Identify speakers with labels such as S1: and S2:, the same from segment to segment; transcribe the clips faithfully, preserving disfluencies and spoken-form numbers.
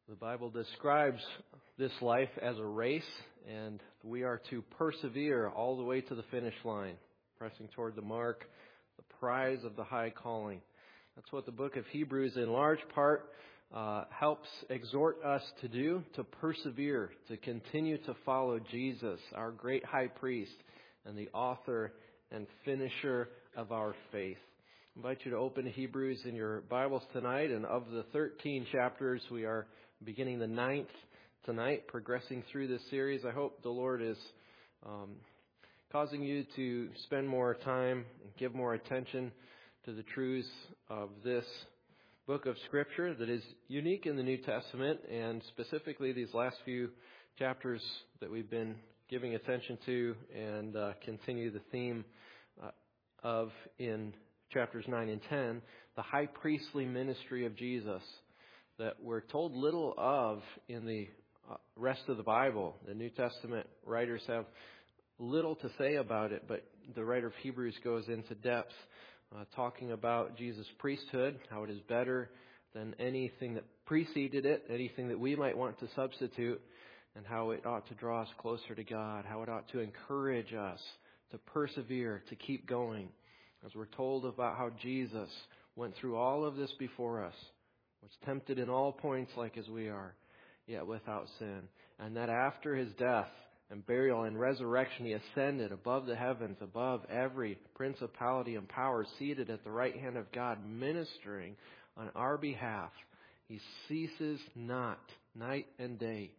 S1: The Bible describes this life as a race, and we are to persevere all the way to the finish line, pressing toward the mark, the prize of the high calling. That's what the book of Hebrews in large part uh, helps exhort us to do, to persevere, to continue to follow Jesus, our great high priest and the author and finisher of our faith. I invite you to open Hebrews in your Bibles tonight, and of the thirteen chapters, we are beginning the ninth tonight, progressing through this series. I hope the Lord is um, causing you to spend more time and give more attention to the truths of this book of Scripture that is unique in the New Testament, and specifically these last few chapters that we've been giving attention to and uh, continue the theme uh, of in chapters nine and ten, the high priestly ministry of Jesus, that we're told little of in the rest of the Bible. The New Testament writers have little to say about it, but the writer of Hebrews goes into depth, uh, talking about Jesus' priesthood, how it is better than anything that preceded it, anything that we might want to substitute, and how it ought to draw us closer to God, how it ought to encourage us to persevere, to keep going. As we're told about how Jesus went through all of this before us, was tempted in all points like as we are, yet without sin. And that after his death and burial and resurrection, he ascended above the heavens, above every principality and power, seated at the right hand of God, ministering on our behalf. He ceases not, night and day,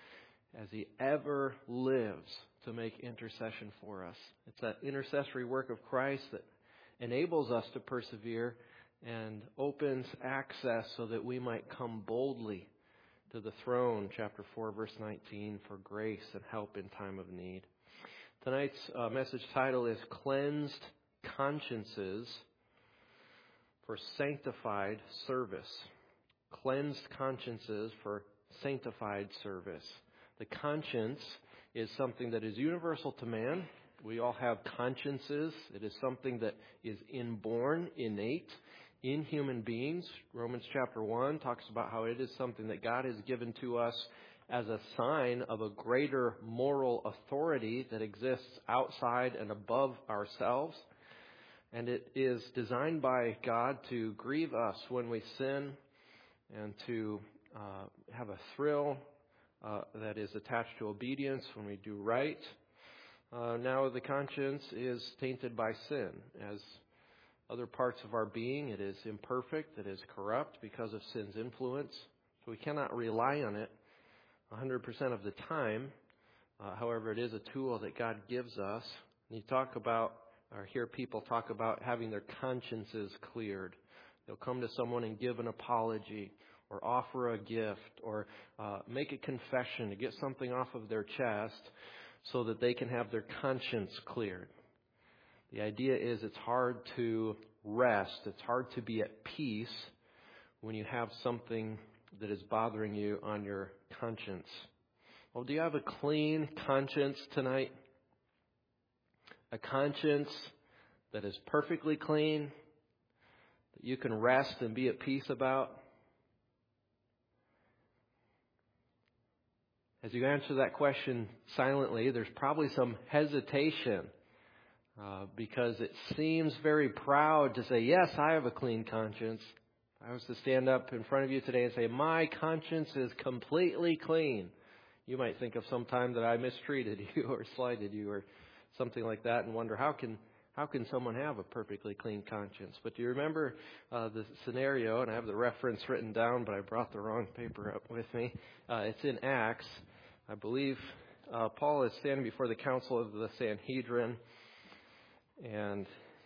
S1: as he ever lives to make intercession for us. It's that intercessory work of Christ that enables us to persevere and opens access so that we might come boldly to the throne, chapter four, verse nineteen, for grace and help in time of need. Tonight's uh, message title is Cleansed Consciences for Sanctified Service. Cleansed Consciences for Sanctified Service. The conscience is something that is universal to man. We all have consciences. It is something that is inborn, innate in human beings. Romans chapter one talks about how it is something that God has given to us as a sign of a greater moral authority that exists outside and above ourselves. And it is designed by God to grieve us when we sin and to uh, have a thrill uh, that is attached to obedience when we do right. Uh, now the conscience is tainted by sin. As other parts of our being, it is imperfect, it is corrupt because of sin's influence. So we cannot rely on it one hundred percent of the time. Uh, however, it is a tool that God gives us. And you talk about, or hear people talk about having their consciences cleared. They'll come to someone and give an apology, or offer a gift, or uh, make a confession to get something off of their chest so that they can have their conscience cleared. The idea is it's hard to rest, it's hard to be at peace when you have something that is bothering you on your conscience. Well, do you have a clean conscience tonight? A conscience that is perfectly clean, that you can rest and be at peace about? As you answer that question silently, there's probably some hesitation. Uh, because it seems very proud to say, yes, I have a clean conscience. If I was to stand up in front of you today and say, my conscience is completely clean, you might think of some time that I mistreated you or slighted you or something like that and wonder, how can how can someone have a perfectly clean conscience? But do you remember uh, the scenario? And I have the reference written down, but I brought the wrong paper up with me. Uh, it's in Acts. I believe uh, Paul is standing before the council of the Sanhedrin. And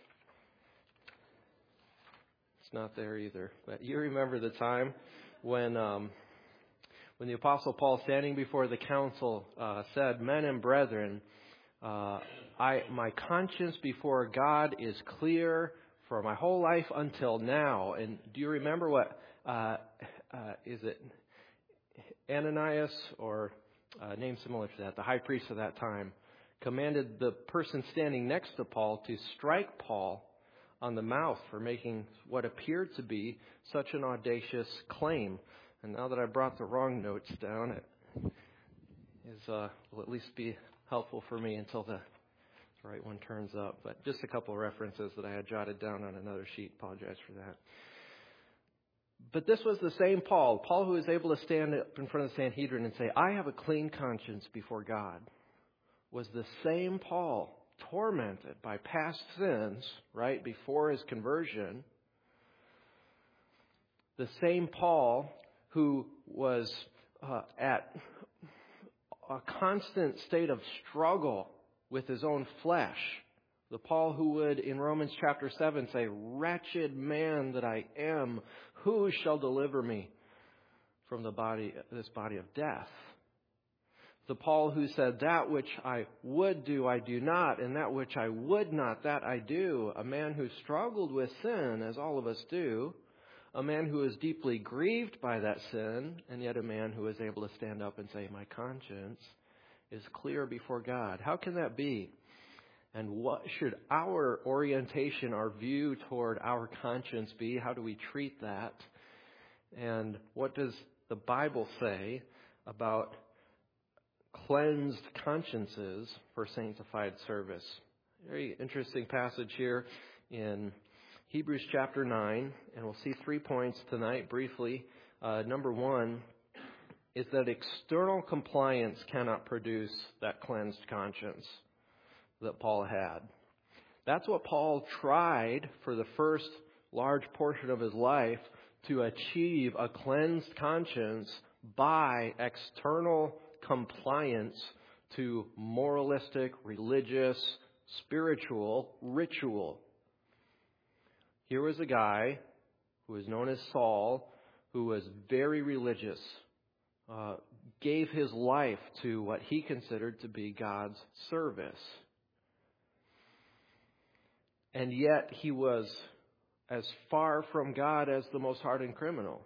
S1: it's not there either. But you remember the time when um, when the Apostle Paul, standing before the council, uh, said, "Men and brethren, uh, I my conscience before God is clear for my whole life until now." And do you remember what, uh, uh, is it Ananias or a name similar to that, the high priest of that time, commanded the person standing next to Paul to strike Paul on the mouth for making what appeared to be such an audacious claim. And now that I brought the wrong notes down, it is uh, will at least be helpful for me until the right one turns up. But just a couple of references that I had jotted down on another sheet. Apologize for that. But this was the same Paul, Paul who was able to stand up in front of the Sanhedrin and say, I have a clean conscience before God, was the same Paul tormented by past sins, right, before his conversion. The same Paul who was uh, at a constant state of struggle with his own flesh. The Paul who would, in Romans chapter seven, say, wretched man that I am, who shall deliver me from the body, this body of death? The Paul who said, that which I would do, I do not, and that which I would not, that I do. A man who struggled with sin, as all of us do. A man who is deeply grieved by that sin, and yet a man who is able to stand up and say, my conscience is clear before God. How can that be? And what should our orientation, our view toward our conscience be? How do we treat that? And what does the Bible say about cleansed consciences for sanctified service? Very interesting passage here in Hebrews chapter nine, and we'll see three points tonight briefly. Uh, number one is that external compliance cannot produce that cleansed conscience that Paul had. That's what Paul tried for the first large portion of his life, to achieve a cleansed conscience by external compliance to moralistic, religious, spiritual ritual. Here was a guy who was known as Saul, who was very religious, uh, gave his life to what he considered to be God's service. And yet he was as far from God as the most hardened criminal.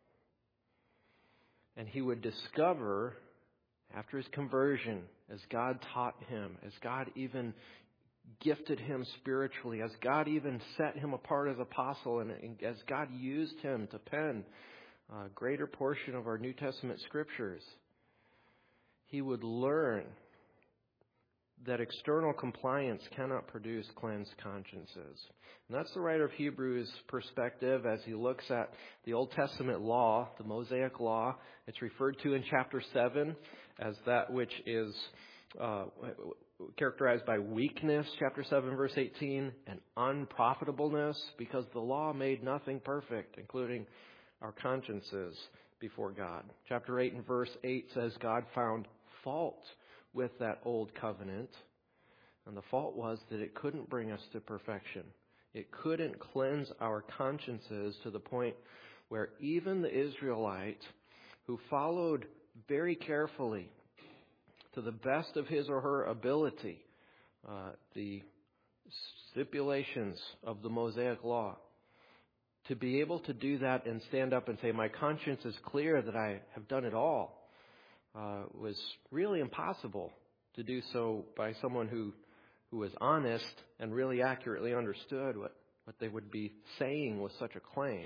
S1: And he would discover, after his conversion, as God taught him, as God even gifted him spiritually, as God even set him apart as apostle, and as God used him to pen a greater portion of our New Testament scriptures, he would learn that external compliance cannot produce cleansed consciences. And that's the writer of Hebrews' perspective as he looks at the Old Testament law, the Mosaic law. It's referred to in chapter seven as that which is uh, characterized by weakness, chapter seven, verse eighteen, and unprofitableness, because the law made nothing perfect, including our consciences before God. Chapter eight and verse eight says God found fault with that old covenant, and the fault was that it couldn't bring us to perfection. It couldn't cleanse our consciences to the point where even the Israelite, who followed very carefully, to the best of his or her ability, uh, the stipulations of the Mosaic law, to be able to do that and stand up and say, my conscience is clear that I have done it all, Uh, was really impossible to do so by someone who, who was honest and really accurately understood what, what they would be saying with such a claim.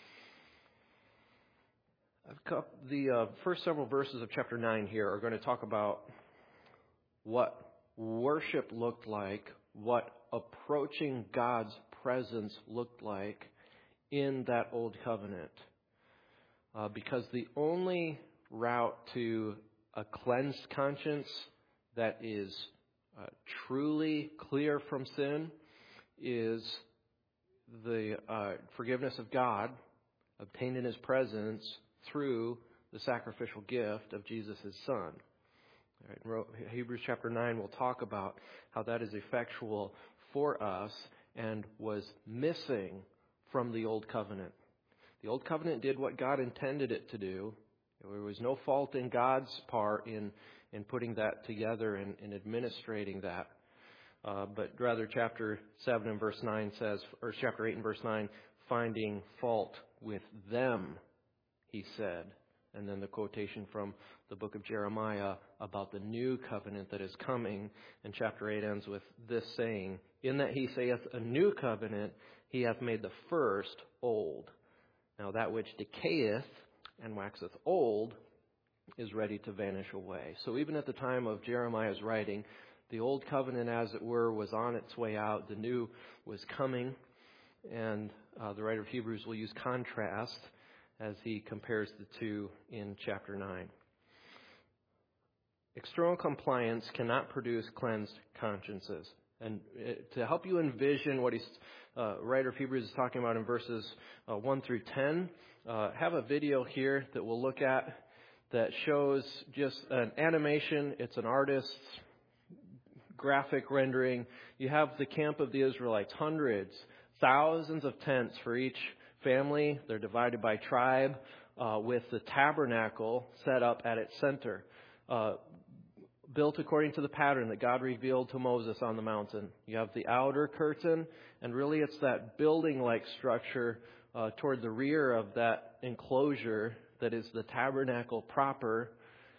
S1: The uh, first several verses of chapter nine here are going to talk about what worship looked like, what approaching God's presence looked like in that old covenant. Uh, because the only route to a cleansed conscience that is uh, truly clear from sin is the uh, forgiveness of God obtained in His presence through the sacrificial gift of Jesus, His Son. All right, Hebrews chapter nine will talk about how that is effectual for us and was missing from the Old Covenant. The Old Covenant did what God intended it to do. There was no fault in God's part in, in putting that together and, and administrating that. Uh, but rather chapter seven and verse nine says, or chapter eight and verse nine, finding fault with them, he said. And then the quotation from the book of Jeremiah about the new covenant that is coming. And chapter eight ends with this saying, in that he saith a new covenant, he hath made the first old. Now that which decayeth and waxeth old is ready to vanish away. So even at the time of Jeremiah's writing, the old covenant, as it were, was on its way out. The new was coming. And uh, the writer of Hebrews will use contrast as he compares the two in chapter nine. External compliance cannot produce cleansed consciences. And it, to help you envision what he's uh, writer of Hebrews is talking about in verses uh, one through ten, uh, have a video here that we'll look at that shows just an animation. It's an artist's graphic rendering. You have the camp of the Israelites, hundreds, thousands of tents for each family. They're divided by tribe, uh, with the tabernacle set up at its center, uh, built according to the pattern that God revealed to Moses on the mountain. You have the outer curtain, and really it's that building-like structure uh, toward the rear of that enclosure that is the tabernacle proper.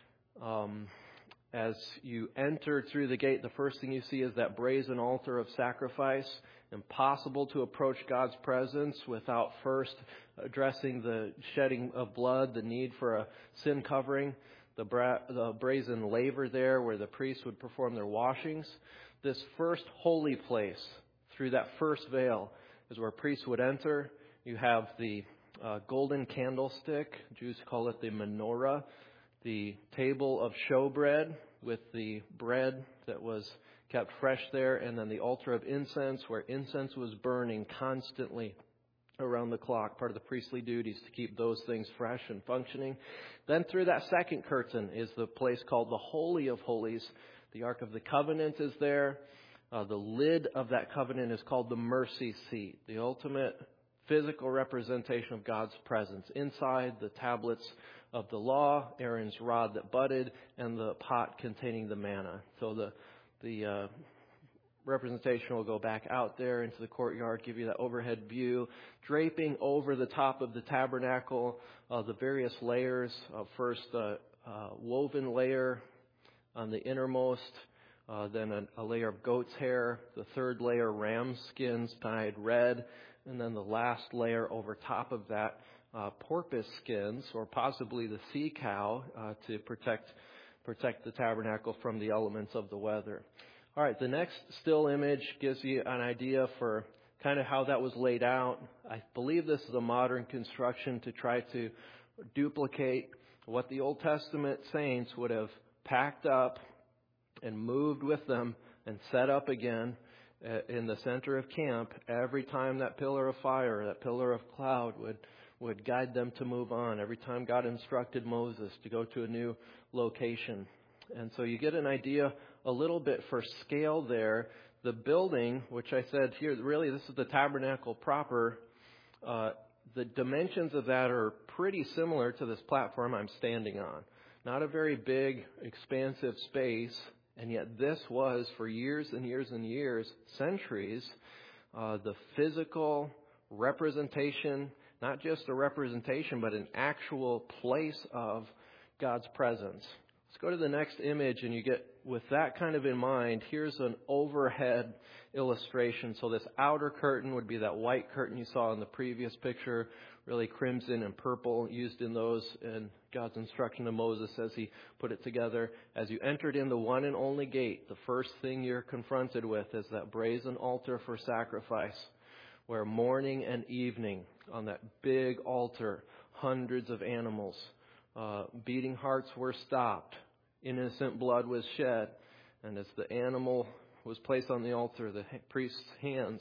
S1: Um, as you enter through the gate, the first thing you see is that brazen altar of sacrifice. Impossible to approach God's presence without first addressing the shedding of blood, the need for a sin covering, the, bra- the brazen laver there where the priests would perform their washings. This first holy place, through that first veil, is where priests would enter. You have the uh, golden candlestick, Jews call it the menorah, the table of showbread with the bread that was kept fresh there, and then the altar of incense where incense was burning constantly around the clock, part of the priestly duties to keep those things fresh and functioning. Then through that second curtain is the place called the Holy of Holies. The Ark of the Covenant is there. Uh, the lid of that covenant is called the mercy seat, the ultimate physical representation of God's presence. Inside, the tablets of the law, Aaron's rod that budded, and the pot containing the manna. So the The uh, representation will go back out there into the courtyard, give you that overhead view, draping over the top of the tabernacle, uh, the various layers. Uh, first, uh, uh, woven layer on the innermost, uh, then a, a layer of goat's hair, the third layer, ram skins dyed red, and then the last layer over top of that, uh, porpoise skins, or possibly the sea cow, uh, to protect protect the tabernacle from the elements of the weather. All right, the next still image gives you an idea for kind of how that was laid out. I believe this is a modern construction to try to duplicate what the Old Testament saints would have packed up and moved with them and set up again in the center of camp every time that pillar of fire, that pillar of cloud would would guide them to move on. Every time God instructed Moses to go to a new location. And so you get an idea a little bit for scale there. The building, which I said here, really this is the tabernacle proper. Uh, the dimensions of that are pretty similar to this platform I'm standing on. Not a very big, expansive space. And yet this was, for years and years and years, centuries, uh, the physical representation, not just a representation, but an actual place of God's presence. Let's go to the next image, and you get, with that kind of in mind, here's an overhead illustration. So this outer curtain would be that white curtain you saw in the previous picture, really crimson and purple used in those, and God's instruction to Moses as he put it together. As you entered in the one and only gate, the first thing you're confronted with is that brazen altar for sacrifice, where morning and evening on that big altar, hundreds of animals, uh, beating hearts were stopped, innocent blood was shed, and as the animal was placed on the altar, the priest's hands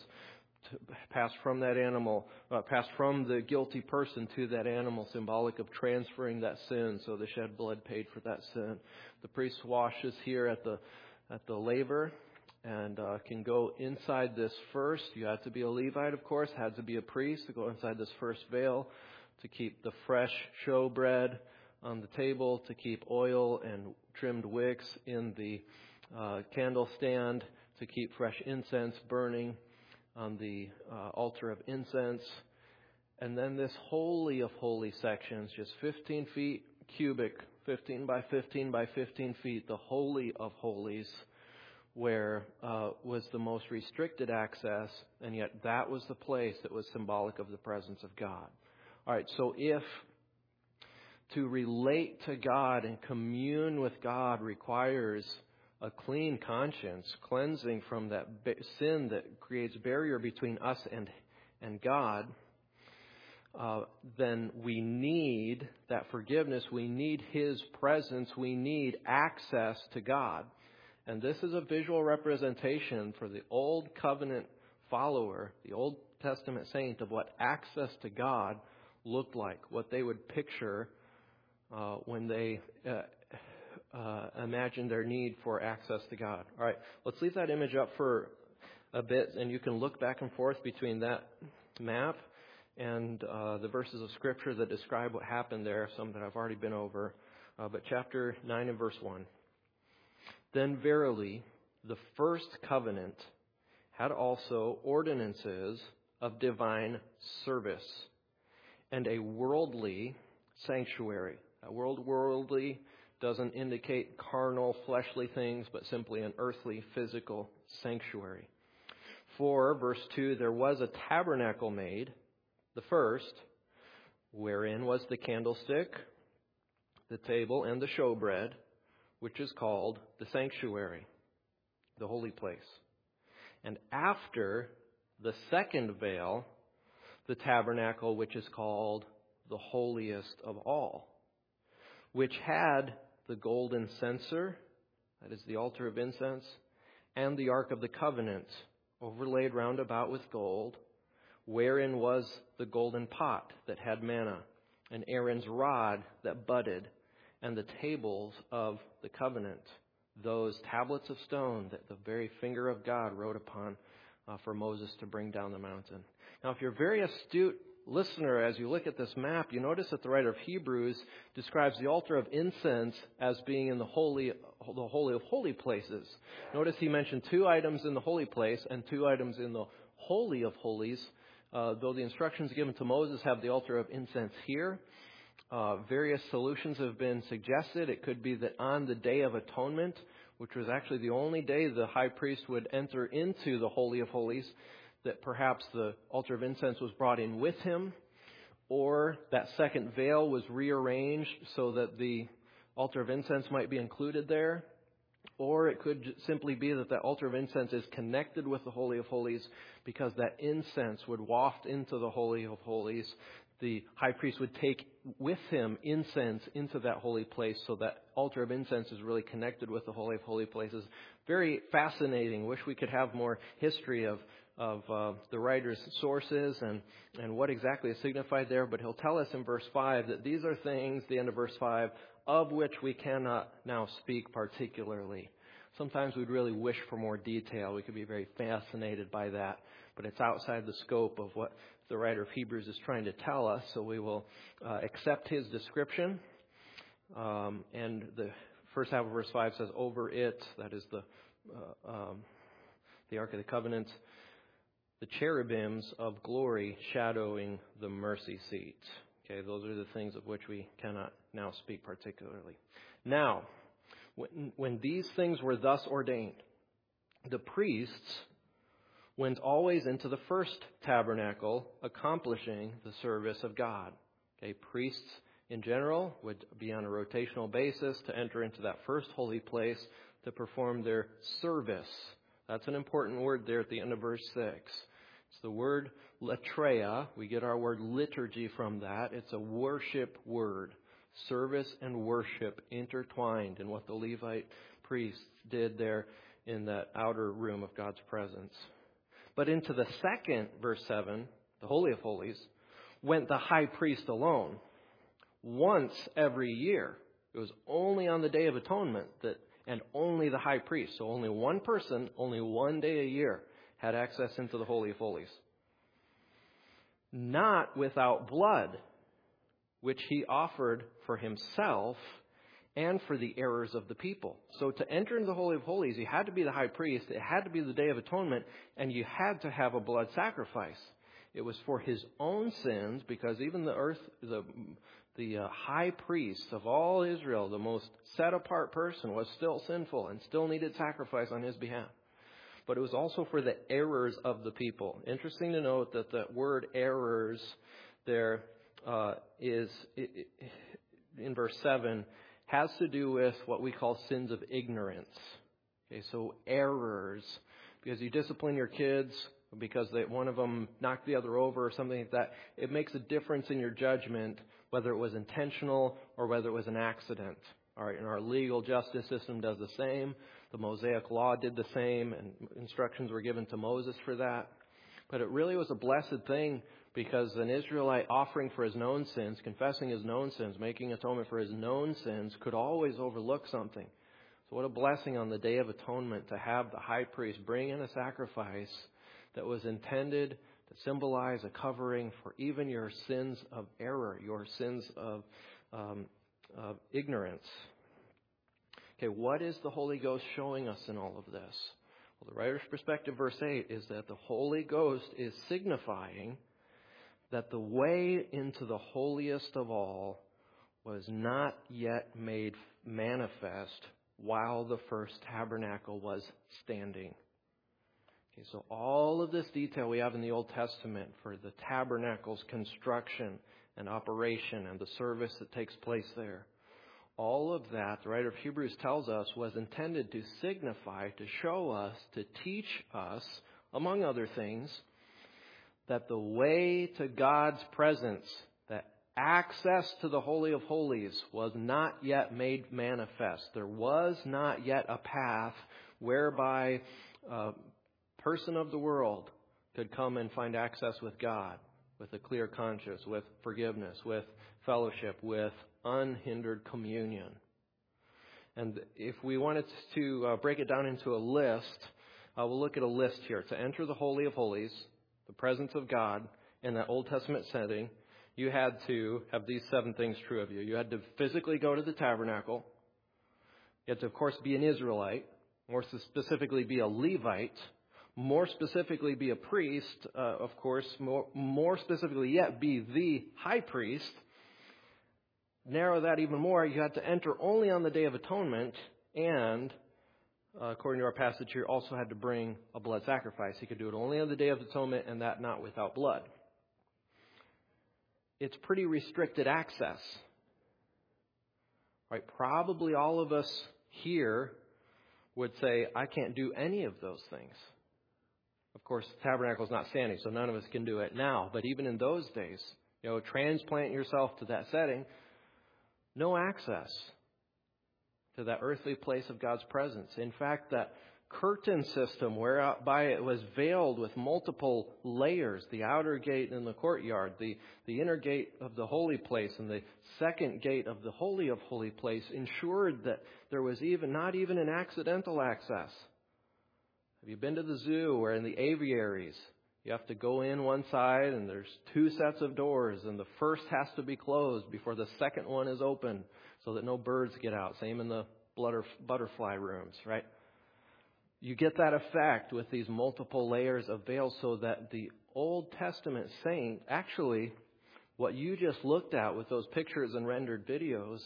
S1: passed from that animal, uh, passed from the guilty person to that animal, symbolic of transferring that sin. So the shed blood paid for that sin. The priest washes here at the at the laver, and uh, can go inside this first. You had to be a Levite, of course, had to be a priest to go inside this first veil, to keep the fresh showbread on the table, to keep oil and trimmed wicks in the uh, candle stand, to keep fresh incense burning on the uh, altar of incense. And then this holy of holy sections, just fifteen feet cubic, fifteen by fifteen by fifteen feet, the holy of holies, where uh, was the most restricted access, and yet that was the place that was symbolic of the presence of God. All right, so if to relate to God and commune with God requires a clean conscience, cleansing from that sin that creates barrier between us and, and God, uh, then we need that forgiveness. We need His presence. We need access to God. And this is a visual representation for the Old Covenant follower, the Old Testament saint, of what access to God looked like, what they would picture uh, when they uh, uh, imagine their need for access to God. All right, let's leave that image up for a bit, and you can look back and forth between that map and uh, the verses of Scripture that describe what happened there, some that I've already been over. Uh, but chapter nine and verse one. Then verily, the first covenant had also ordinances of divine service and a worldly sanctuary. That word worldly doesn't indicate carnal, fleshly things, but simply an earthly, physical sanctuary. For, verse two, there was a tabernacle made, the first, wherein was the candlestick, the table, and the showbread, which is called the sanctuary, the holy place. And after the second veil, the tabernacle, which is called the holiest of all, which had the golden censer, that is the altar of incense, and the ark of the covenant, overlaid round about with gold, wherein was the golden pot that had manna, and Aaron's rod that budded, and the tables of the covenant, those tablets of stone that the very finger of God wrote upon uh, for Moses to bring down the mountain. Now, if you're a very astute listener, as you look at this map, you notice that the writer of Hebrews describes the altar of incense as being in the holy, the holy of holy places. Notice he mentioned two items in the holy place and two items in the holy of holies. Uh, though the instructions given to Moses have the altar of incense here, uh, various solutions have been suggested. It could be that on the Day of Atonement, which was actually the only day the high priest would enter into the Holy of Holies, that perhaps the altar of incense was brought in with him, or that second veil was rearranged so that the altar of incense might be included there. Or it could simply be that that altar of incense is connected with the Holy of Holies because that incense would waft into the Holy of Holies. The high priest would take with him incense into that holy place, so that altar of incense is really connected with the Holy of Holy Places. Very fascinating. Wish we could have more history of of uh, the writer's sources and, and what exactly is signified there. But he'll tell us in verse five that these are things, the end of verse five, of which we cannot now speak particularly. Sometimes we'd really wish for more detail. We could be very fascinated by that. But it's outside the scope of what the writer of Hebrews is trying to tell us. So we will uh, accept his description. Um, and the first half of verse five says, over it, that is the uh, um, the Ark of the Covenant, the cherubims of glory shadowing the mercy seat. Okay, those are the things of which we cannot now speak particularly. Now, when, when these things were thus ordained, the priests went always into the first tabernacle, accomplishing the service of God. Okay, priests in general would be on a rotational basis to enter into that first holy place to perform their service. That's an important word there at the end of verse six. It's the word latreia. We get our word liturgy from that. It's a worship word. Service and worship intertwined in what the Levite priests did there in that outer room of God's presence. But into the second, verse seven, the Holy of Holies, went the high priest alone once every year. It was only on the Day of Atonement that, and only the high priest, so only one person, only one day a year, had access into the Holy of Holies. Not without blood, which he offered for himself and for the errors of the people. So to enter into the Holy of Holies, you had to be the high priest, it had to be the Day of Atonement, and you had to have a blood sacrifice. It was for his own sins, because even the earth, the the uh, high priest of all Israel, the most set-apart person, was still sinful and still needed sacrifice on his behalf. But it was also for the errors of the people. Interesting to note that the word errors there uh, is, it, it, in verse seven has to do with what we call sins of ignorance. Okay, so errors. Because you discipline your kids because they, one of them knocked the other over or something like that, it makes a difference in your judgment whether it was intentional or whether it was an accident. All right, and our legal justice system does the same. The Mosaic Law did the same, and instructions were given to Moses for that. But it really was a blessed thing because an Israelite offering for his known sins, confessing his known sins, making atonement for his known sins, could always overlook something. So what a blessing on the Day of Atonement to have the high priest bring in a sacrifice that was intended to symbolize a covering for even your sins of error, your sins of, um, of ignorance. Okay, what is the Holy Ghost showing us in all of this? Well, the writer's perspective, verse eight, is that the Holy Ghost is signifying that the way into the holiest of all was not yet made manifest while the first tabernacle was standing. Okay, so all of this detail we have in the Old Testament for the tabernacle's construction and operation and the service that takes place there, all of that, the writer of Hebrews tells us, was intended to signify, to show us, to teach us, among other things, that the way to God's presence, that access to the Holy of Holies, was not yet made manifest. There was not yet a path whereby a person of the world could come and find access with God, with a clear conscience, with forgiveness, with fellowship, with unhindered communion. And if we wanted to uh, break it down into a list, uh, we'll look at a list here. To enter the Holy of Holies, the presence of God in that Old Testament setting, you had to have these seven things true of you. You had to physically go to the tabernacle. You had to, of course, be an Israelite, more specifically be a Levite, more specifically be a priest, uh, of course, more, more specifically yet be the high priest. Narrow that even more, you had to enter only on the Day of Atonement, and uh, according to our passage here, also had to bring a blood sacrifice. He could do it only on the Day of Atonement, and that not without blood. It's pretty restricted access. Right? Probably all of us here would say, I can't do any of those things. Of course, the tabernacle is not standing, so none of us can do it now. But even in those days, you know, transplant yourself to that setting, no access to that earthly place of God's presence. In fact, that curtain system whereby it was veiled with multiple layers, the outer gate in the courtyard, the, the inner gate of the holy place, and the second gate of the holy of holy place, ensured that there was even not even an accidental access. Have you been to the zoo or in the aviaries? You have to go in one side and there's two sets of doors, and the first has to be closed before the second one is open so that no birds get out. Same in the butterfly rooms, right? You get that effect with these multiple layers of veils so that the Old Testament saint, actually, what you just looked at with those pictures and rendered videos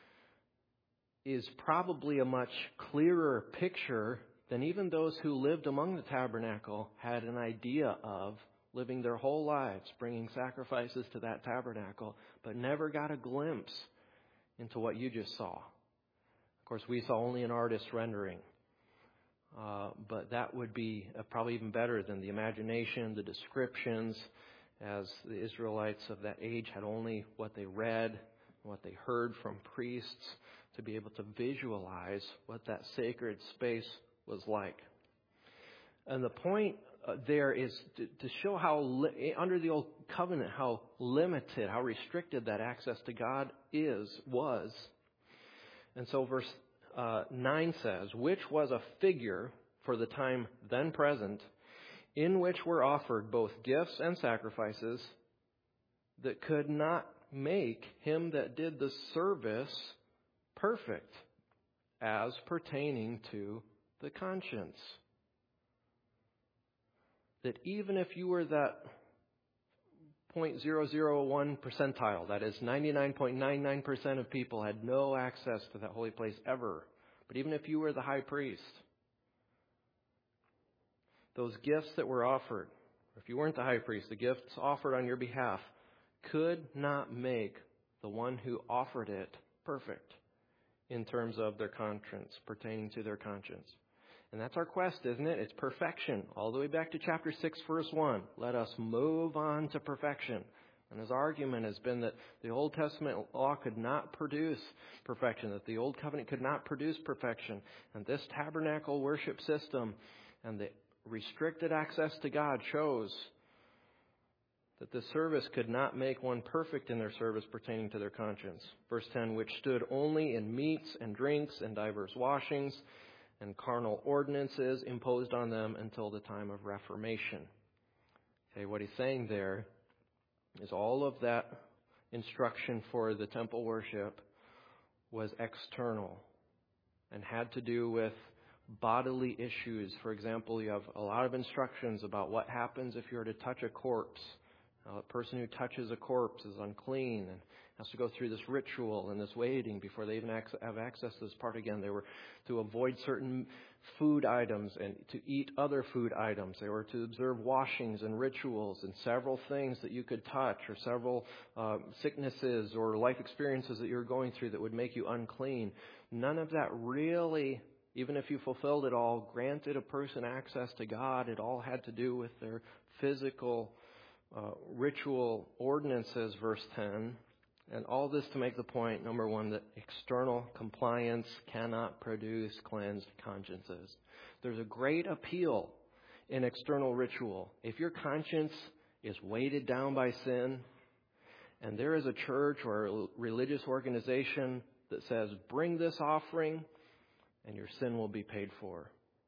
S1: is probably a much clearer picture than even those who lived among the tabernacle had an idea of, living their whole lives, bringing sacrifices to that tabernacle, but never got a glimpse into what you just saw. Of course, we saw only an artist's rendering. Uh, but that would be uh, probably even better than the imagination, the descriptions, as the Israelites of that age had only what they read, what they heard from priests, to be able to visualize what that sacred space was like. And the point uh, there is to, to show how, li- under the Old Covenant, how limited, how restricted that access to God is, was. And so verse uh, nine says, which was a figure for the time then present, in which were offered both gifts and sacrifices that could not make him that did the service perfect, as pertaining to the conscience. That even if you were that zero point zero zero one percentile, that is ninety-nine point nine nine percent of people had no access to that holy place ever. But even if you were the high priest, those gifts that were offered, if you weren't the high priest, the gifts offered on your behalf could not make the one who offered it perfect in terms of their conscience, pertaining to their conscience. And that's our quest, isn't it? It's perfection. All the way back to chapter six, verse one. Let us move on to perfection. And his argument has been that the Old Testament law could not produce perfection, that the Old Covenant could not produce perfection. And this tabernacle worship system and the restricted access to God shows that the service could not make one perfect in their service pertaining to their conscience. Verse ten, which stood only in meats and drinks and divers washings and carnal ordinances imposed on them until the time of Reformation. Okay, what he's saying there is all of that instruction for the temple worship was external and had to do with bodily issues. For example, you have a lot of instructions about what happens if you were to touch a corpse. Now, a person who touches a corpse is unclean and has to go through this ritual and this waiting before they even have access to this part again. They were to avoid certain food items and to eat other food items. They were to observe washings and rituals and several things that you could touch, or several uh, sicknesses or life experiences that you were going through that would make you unclean. None of that really, even if you fulfilled it all, granted a person access to God. It all had to do with their physical uh, ritual ordinances, verse ten. And all this to make the point, number one, that external compliance cannot produce cleansed consciences. There's a great appeal in external ritual. If your conscience is weighted down by sin, and there is a church or a religious organization that says, bring this offering, and your sin will be paid for.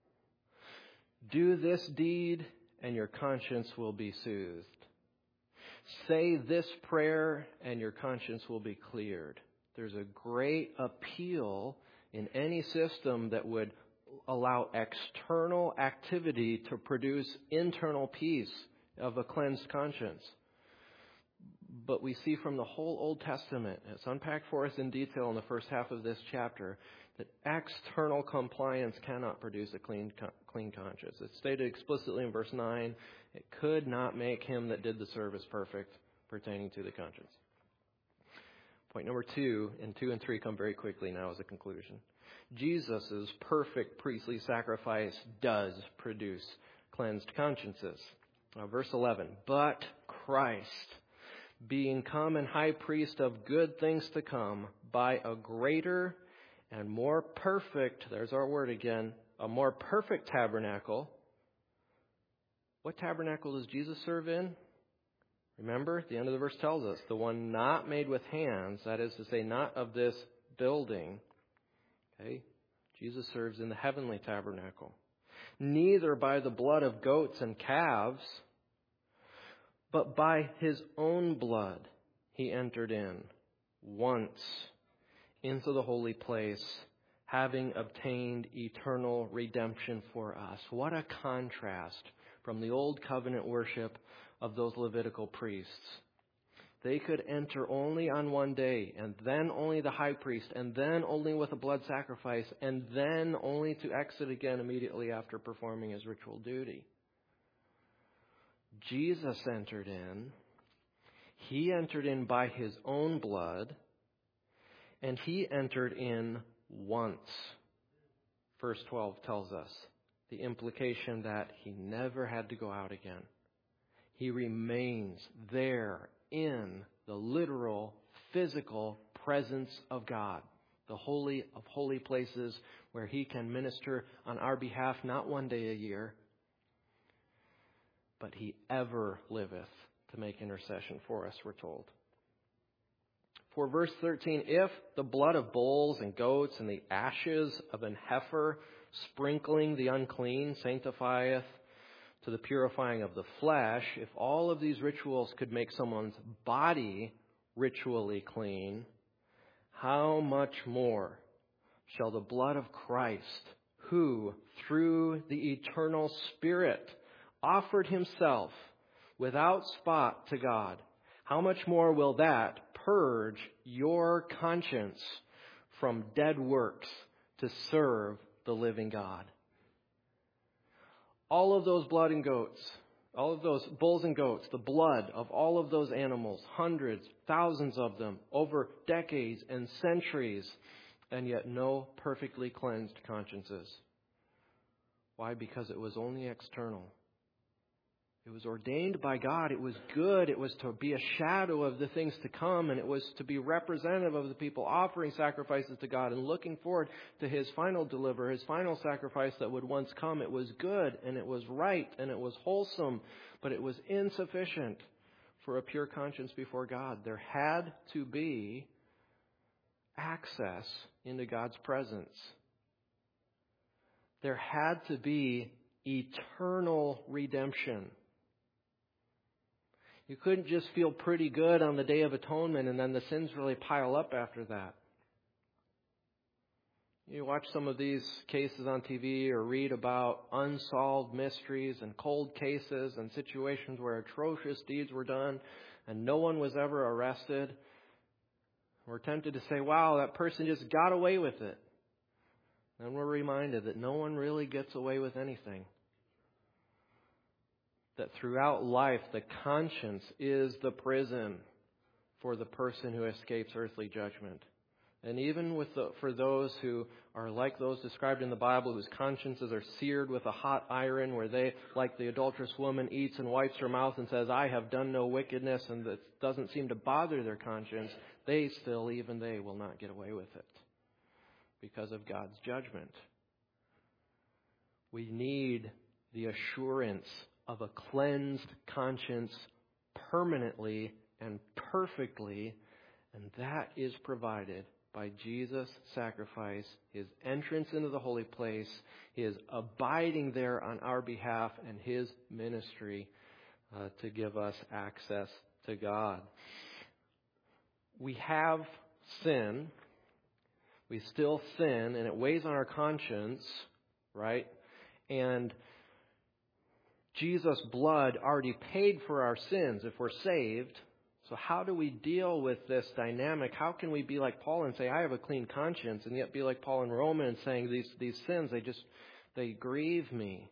S1: Do this deed, and your conscience will be soothed. Say this prayer and your conscience will be cleared. There's a great appeal in any system that would allow external activity to produce internal peace of a cleansed conscience. But we see from the whole Old Testament, it's unpacked for us in detail in the first half of this chapter, that external compliance cannot produce a clean clean conscience. It's stated explicitly in verse nine. It could not make him that did the service perfect pertaining to the conscience. Point number two, and two and three come very quickly now as a conclusion. Jesus' perfect priestly sacrifice does produce cleansed consciences. Now, verse eleven, but Christ, being come and high priest of good things to come, by a greater and more perfect, there's our word again, a more perfect tabernacle. What tabernacle does Jesus serve in? Remember, the end of the verse tells us, the one not made with hands, that is to say, not of this building. Okay? Jesus serves in the heavenly tabernacle. Neither by the blood of goats and calves, but by his own blood he entered in once into the holy place, having obtained eternal redemption for us. What a contrast from the old covenant worship of those Levitical priests. They could enter only on one day, and then only the high priest, and then only with a blood sacrifice, and then only to exit again immediately after performing his ritual duty. Jesus entered in. He entered in by his own blood, and he entered in once. Verse twelve tells us the implication that he never had to go out again. He remains there in the literal, physical presence of God, the holy of holy places where he can minister on our behalf, not one day a year, but he ever liveth to make intercession for us, we're told. For verse thirteen, if the blood of bulls and goats and the ashes of an heifer sprinkling the unclean sanctifieth to the purifying of the flesh, if all of these rituals could make someone's body ritually clean, how much more shall the blood of Christ, who through the eternal Spirit offered himself without spot to God, how much more will that purge your conscience from dead works to serve the living God? All of those blood and goats All of those bulls and goats, the blood of all of those animals, hundreds, thousands of them, over decades and centuries, and yet no perfectly cleansed consciences. Why? Because it was only external. It was ordained by God. It was good. It was to be a shadow of the things to come, and it was to be representative of the people offering sacrifices to God and looking forward to His final deliver, His final sacrifice that would once come. It was good, and it was right, and it was wholesome, but it was insufficient for a pure conscience before God. There had to be access into God's presence. There had to be eternal redemption. You couldn't just feel pretty good on the Day of Atonement and then the sins really pile up after that. You watch some of these cases on T V or read about unsolved mysteries and cold cases and situations where atrocious deeds were done and no one was ever arrested. We're tempted to say, wow, that person just got away with it. And we're reminded that no one really gets away with anything. That throughout life, the conscience is the prison for the person who escapes earthly judgment. And even with the, for those who are like those described in the Bible, whose consciences are seared with a hot iron, where they, like the adulterous woman, eats and wipes her mouth and says, I have done no wickedness, and that doesn't seem to bother their conscience, they still, even they, will not get away with it because of God's judgment. We need the assurance of a cleansed conscience permanently and perfectly, and that is provided by Jesus' sacrifice, His entrance into the holy place, His abiding there on our behalf, and His ministry uh, to give us access to God. We have sin. We still sin, and it weighs on our conscience, right? And Jesus' blood already paid for our sins if we're saved. So how do we deal with this dynamic? How can we be like Paul and say, I have a clean conscience, and yet be like Paul in Romans saying these, these sins, they just, they grieve me?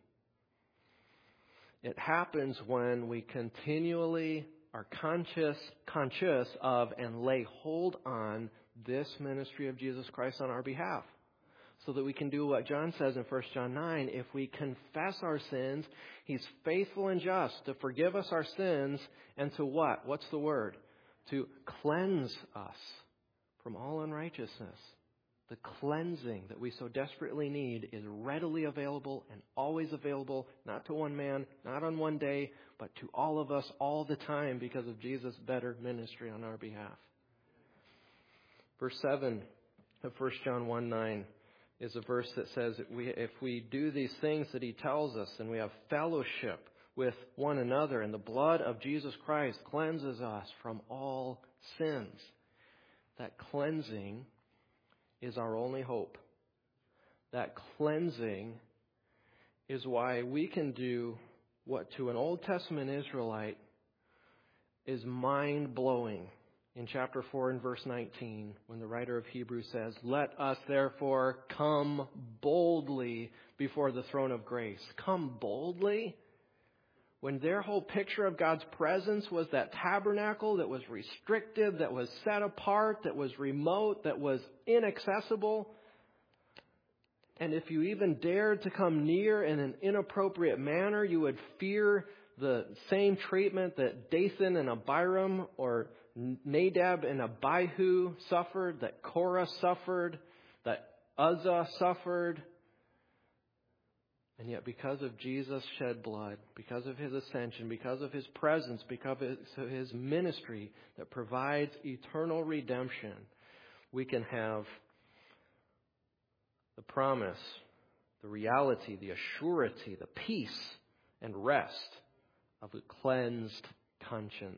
S1: It happens when we continually are conscious, conscious of and lay hold on this ministry of Jesus Christ on our behalf. So that we can do what John says in First John nine. If we confess our sins, He's faithful and just to forgive us our sins and to what? What's the word? To cleanse us from all unrighteousness. The cleansing that we so desperately need is readily available and always available, not to one man, not on one day, but to all of us all the time because of Jesus' better ministry on our behalf. Verse seven of First John one nine. Is a verse that says that we, if we do these things that He tells us and we have fellowship with one another, and the blood of Jesus Christ cleanses us from all sins, that cleansing is our only hope. That cleansing is why we can do what to an Old Testament Israelite is mind-blowing. In chapter four and verse nineteen, when the writer of Hebrews says, let us therefore come boldly before the throne of grace. Come boldly? When their whole picture of God's presence was that tabernacle that was restricted, that was set apart, that was remote, that was inaccessible. And if you even dared to come near in an inappropriate manner, you would fear the same treatment that Dathan and Abiram or Nadab and Abihu suffered, that Korah suffered, that Uzzah suffered. And yet because of Jesus' shed blood, because of His ascension, because of His presence, because of His ministry that provides eternal redemption, we can have the promise, the reality, the assurity, the peace and rest of a cleansed conscience.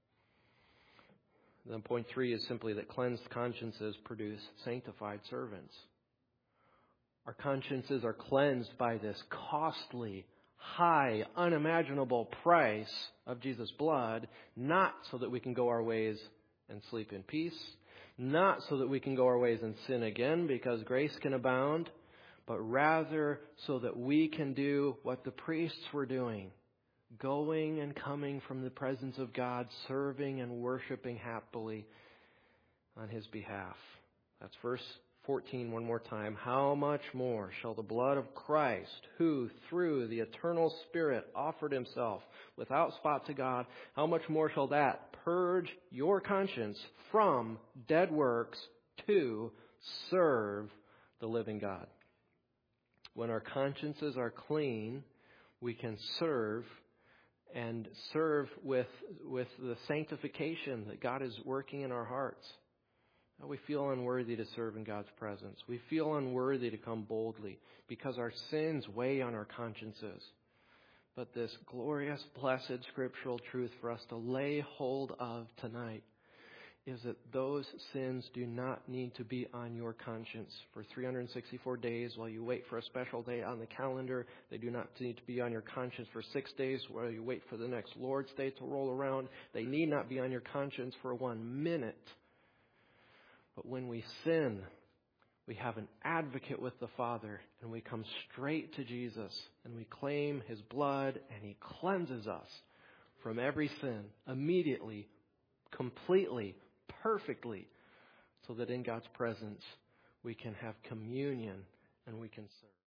S1: Then point three is simply that cleansed consciences produce sanctified servants. Our consciences are cleansed by this costly, high, unimaginable price of Jesus' blood, not so that we can go our ways and sleep in peace, not so that we can go our ways and sin again because grace can abound, but rather so that we can do what the priests were doing, going and coming from the presence of God, serving and worshiping happily on His behalf. That's verse fourteen one more time. How much more shall the blood of Christ, who through the eternal Spirit offered Himself without spot to God, how much more shall that purge your conscience from dead works to serve the living God? When our consciences are clean, we can serve and serve with, with the sanctification that God is working in our hearts. We feel unworthy to serve in God's presence. We feel unworthy to come boldly because our sins weigh on our consciences. But this glorious, blessed scriptural truth for us to lay hold of tonight is that those sins do not need to be on your conscience for three hundred sixty-four days while you wait for a special day on the calendar. They do not need to be on your conscience for six days while you wait for the next Lord's Day to roll around. They need not be on your conscience for one minute. But when we sin, we have an advocate with the Father, and we come straight to Jesus, and we claim His blood, and He cleanses us from every sin immediately, completely, perfectly, so that in God's presence we can have communion and we can serve.